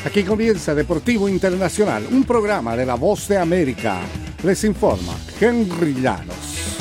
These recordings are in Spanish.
Aquí comienza Deportivo Internacional, un programa de La Voz de América. Les informa Henry Llanos.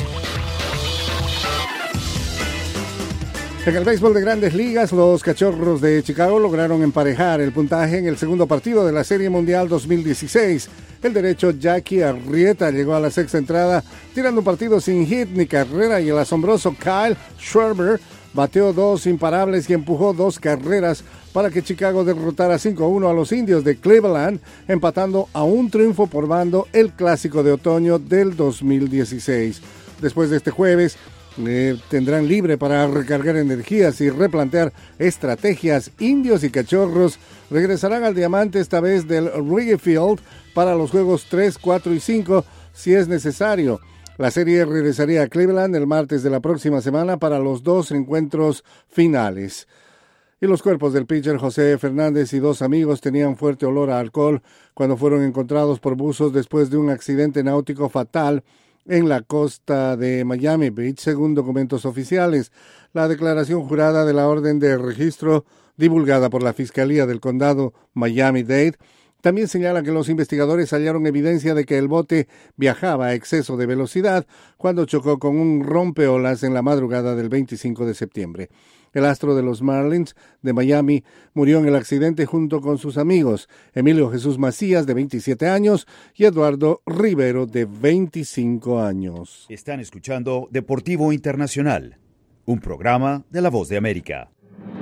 En el béisbol de Grandes Ligas, los Cachorros de Chicago lograron emparejar el puntaje en el segundo partido de la Serie Mundial 2016. El derecho Jackie Arrieta llegó a la sexta entrada tirando un partido sin hit ni carrera y el asombroso Kyle Schwarber bateó dos imparables y empujó dos carreras para que Chicago derrotara 5-1 a los Indios de Cleveland, empatando a un triunfo por bando el Clásico de Otoño del 2016. Después de este jueves, tendrán libre para recargar energías y replantear estrategias. Indios y Cachorros regresarán al diamante, esta vez del Wrigley Field, para los juegos 3, 4 y 5 si es necesario. La serie regresaría a Cleveland el martes de la próxima semana para los dos encuentros finales. Y los cuerpos del pitcher José Fernández y dos amigos tenían fuerte olor a alcohol cuando fueron encontrados por buzos después de un accidente náutico fatal en la costa de Miami Beach, según documentos oficiales. La declaración jurada de la orden de registro divulgada por la Fiscalía del Condado Miami-Dade también señala que los investigadores hallaron evidencia de que el bote viajaba a exceso de velocidad cuando chocó con un rompeolas en la madrugada del 25 de septiembre. El astro de los Marlins de Miami murió en el accidente junto con sus amigos, Emilio Jesús Macías, de 27 años, y Eduardo Rivero, de 25 años. Están escuchando Deportivo Internacional, un programa de La Voz de América.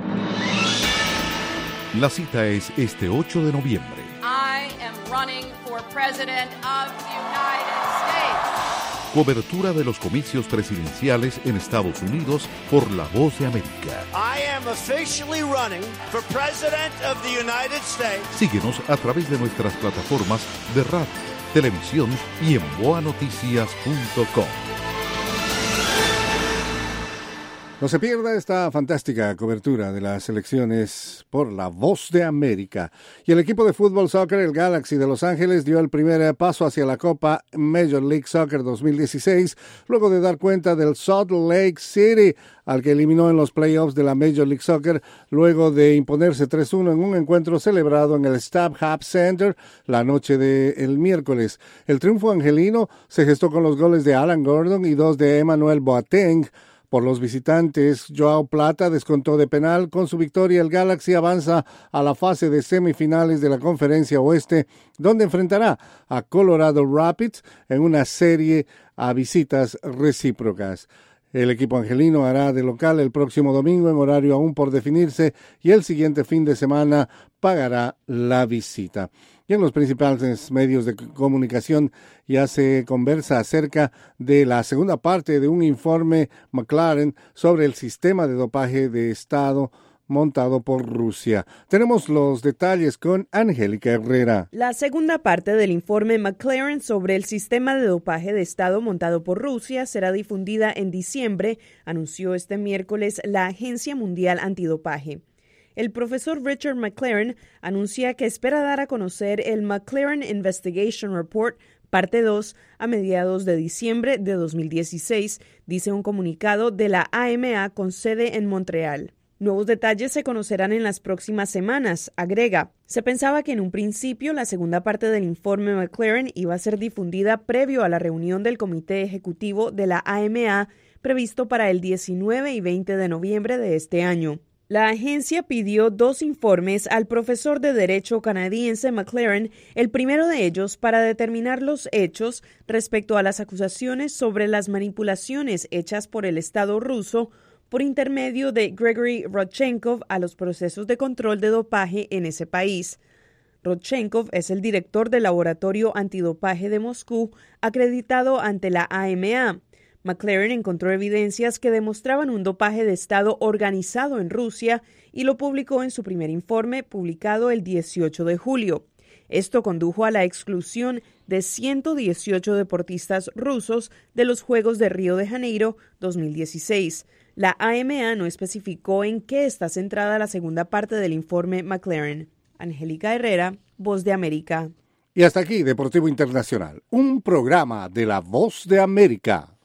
La cita es este 8 de noviembre. I am running for President of the United States. Cobertura de los comicios presidenciales en Estados Unidos por La Voz de América. I am officially running for President of the United States. Síguenos a través de nuestras plataformas de radio, televisión y en boanoticias.com. No se pierda esta fantástica cobertura de las elecciones por La Voz de América. Y el equipo de fútbol soccer, el Galaxy de Los Ángeles, dio el primer paso hacia la Copa Major League Soccer 2016, luego de dar cuenta del Salt Lake City, al que eliminó en los playoffs de la Major League Soccer, luego de imponerse 3-1 en un encuentro celebrado en el StubHub Center la noche del miércoles. El triunfo angelino se gestó con los goles de Alan Gordon y dos de Emmanuel Boateng. Por los visitantes, Joao Plata descontó de penal. Con su victoria, el Galaxy avanza a la fase de semifinales de la Conferencia Oeste, donde enfrentará a Colorado Rapids en una serie a visitas recíprocas. El equipo angelino hará de local el próximo domingo en horario aún por definirse y el siguiente fin de semana pagará la visita. Y en los principales medios de comunicación ya se conversa acerca de la segunda parte de un informe McLaren sobre el sistema de dopaje de Estado montado por Rusia. Tenemos los detalles con Angélica Herrera. La segunda parte del informe McLaren sobre el sistema de dopaje de Estado montado por Rusia será difundida en diciembre, anunció este miércoles la Agencia Mundial Antidopaje. El profesor Richard McLaren anuncia que espera dar a conocer el McLaren Investigation Report, parte 2, a mediados de diciembre de 2016, dice un comunicado de la AMA con sede en Montreal. Nuevos detalles se conocerán en las próximas semanas, agrega. Se pensaba que en un principio la segunda parte del informe McLaren iba a ser difundida previo a la reunión del Comité Ejecutivo de la AMA previsto para el 19 y 20 de noviembre de este año. La agencia pidió dos informes al profesor de Derecho canadiense McLaren, el primero de ellos para determinar los hechos respecto a las acusaciones sobre las manipulaciones hechas por el Estado ruso por intermedio de Grigory Rodchenkov a los procesos de control de dopaje en ese país. Rodchenkov es el director del Laboratorio Antidopaje de Moscú, acreditado ante la AMA. McLaren encontró evidencias que demostraban un dopaje de Estado organizado en Rusia y lo publicó en su primer informe, publicado el 18 de julio. Esto condujo a la exclusión de 118 deportistas rusos de los Juegos de Río de Janeiro 2016. La AMA no especificó en qué está centrada la segunda parte del informe McLaren. Angélica Herrera, Voz de América. Y hasta aquí, Deportivo Internacional, un programa de La Voz de América.